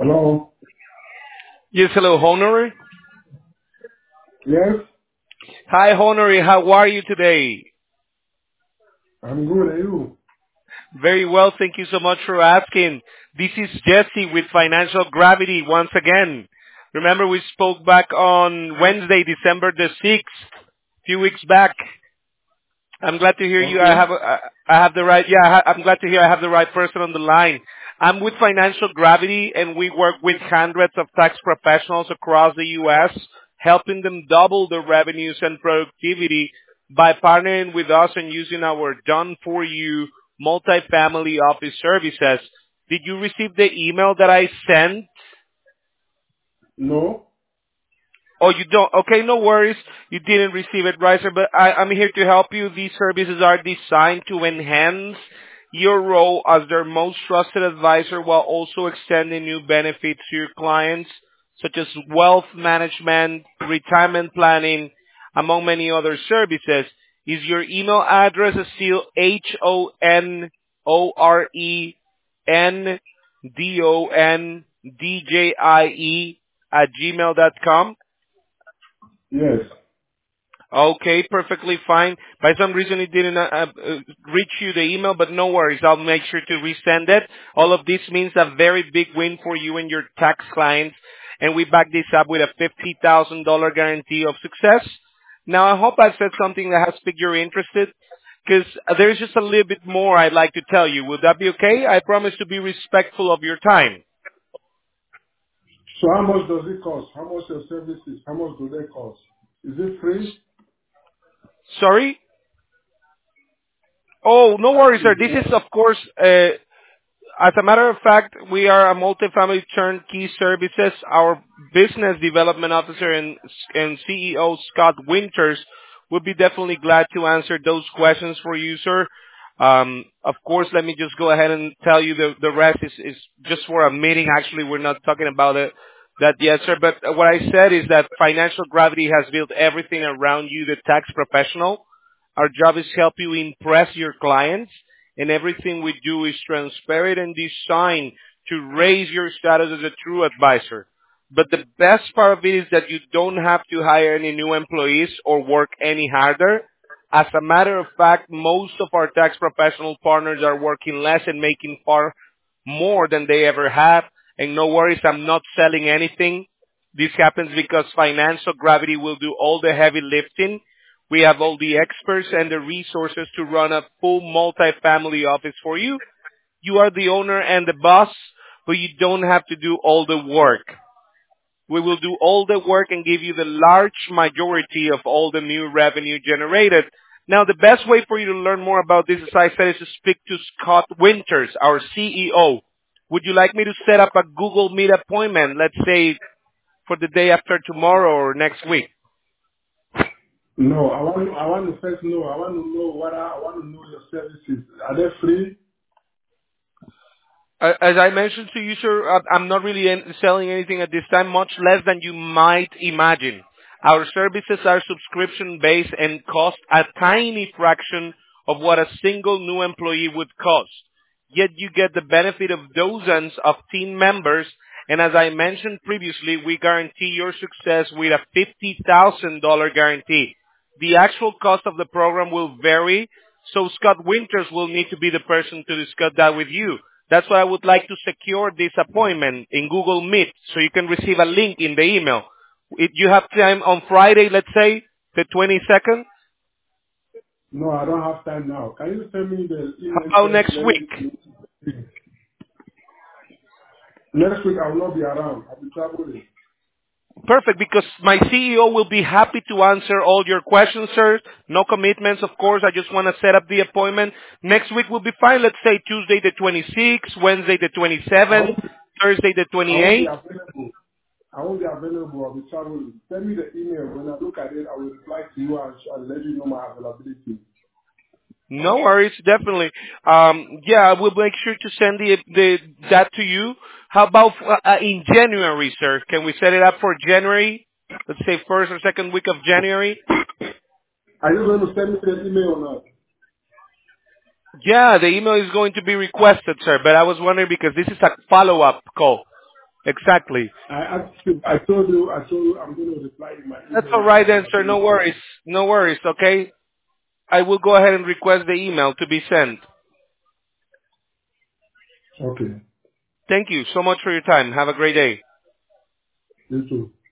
Hello? Yes, hello, Honorary. Yes? Hi, Honorary. How are you today? I'm good. Are you? Very well. Thank you so much for asking. This is Jesse with Financial Gravity once again. Remember we spoke back on Wednesday, December the 6th, a few weeks back. I'm glad to hear you. Okay. I have the right, I'm glad to hear I have the right person on the line. I'm with Financial Gravity and we work with hundreds of tax professionals across the U.S., helping them double their revenues and productivity by partnering with us and using our done-for-you multifamily office services. Did you receive the email that I sent? No? Oh, you don't? Okay, no worries. You didn't receive it, right, sir? But I'm here to help you. These services are designed to enhance your role as their most trusted advisor while also extending new benefits to your clients, such as wealth management, retirement planning, among many other services. Is your email address still HONORENDONDJIE@gmail.com? Yes. Okay, perfectly fine. By some reason it didn't reach you the email, but no worries. I'll make sure to resend it. All of this means a very big win for you and your tax clients, and we back this up with a $50,000 guarantee of success. Now, I hope I've said something that has piqued your interest, because there's just a little bit more I'd like to tell you. Would that be okay? I promise to be respectful of your time. So how much does it cost? How much your services? How much do they cost? Is it free? Sorry? Oh, no worries, Is sir. it, This is, of course, as a matter of fact, we are a multifamily turnkey services. Our business development officer and CEO, Scott Winters, would be definitely glad to answer those questions for you, sir. Of course, let me just go ahead and tell you the rest is just for a meeting. Actually, we're not talking about that yet, sir. But what I said is that Financial Gravity has built everything around you, the tax professional. Our job is help you impress your clients, and everything we do is transparent and designed to raise your status as a true advisor. But the best part of it is that you don't have to hire any new employees or work any harder. As a matter of fact, most of our tax professional partners are working less and making far more than they ever have. And no worries, I'm not selling anything. This happens because Financial Gravity will do all the heavy lifting. We have all the experts and the resources to run a full multi-family office for you. You are the owner and the boss, but you don't have to do all the work. We will do all the work and give you the large majority of all the new revenue generated. Now, the best way for you to learn more about this, as I said, is to speak to Scott Winters, our CEO. Would you like me to set up a Google Meet appointment, let's say for the day after tomorrow or next week? no, I want to first know. I want to know I want to know your services. Are they free? As I mentioned to you, sir, I'm not really selling anything at this time, much less than you might imagine. Our services are subscription-based and cost a tiny fraction of what a single new employee would cost. Yet you get the benefit of dozens of team members, and as I mentioned previously, we guarantee your success with a $50,000 guarantee. The actual cost of the program will vary, so Scott Winters will need to be the person to discuss that with you. That's why I would like to secure this appointment in Google Meet so you can receive a link in the email. If you have time on Friday, let's say, the 22nd, No, I don't have time now. Can you send me the how email about first? next Let week? me. Next week I will not be around. I'll be traveling. Perfect, because my CEO will be happy to answer all your questions, sir. No commitments, of course. I just want to set up the appointment. Next week will be fine. Let's say Tuesday the 26th, Wednesday the I 27th, won't, Thursday the I won't be 28th. available. I won't be available. I'll be traveling. Send me the email. When I look at it, I will reply to you and let you know my availability. No worries, definitely. Yeah, I will make sure to send that to you. How about in January, sir? Can we set it up for January? Let's say first or second week of January. Are you going to send me the email or not? Yeah, the email is going to be requested, sir. But I was wondering because this is a follow-up call. Exactly. I asked you, I told you I'm going to reply in my That's email all with my right then, sir. No availability. worries. No worries, okay? I will go ahead and request the email to be sent. Okay. Thank you so much for your time. Have a great day. You too.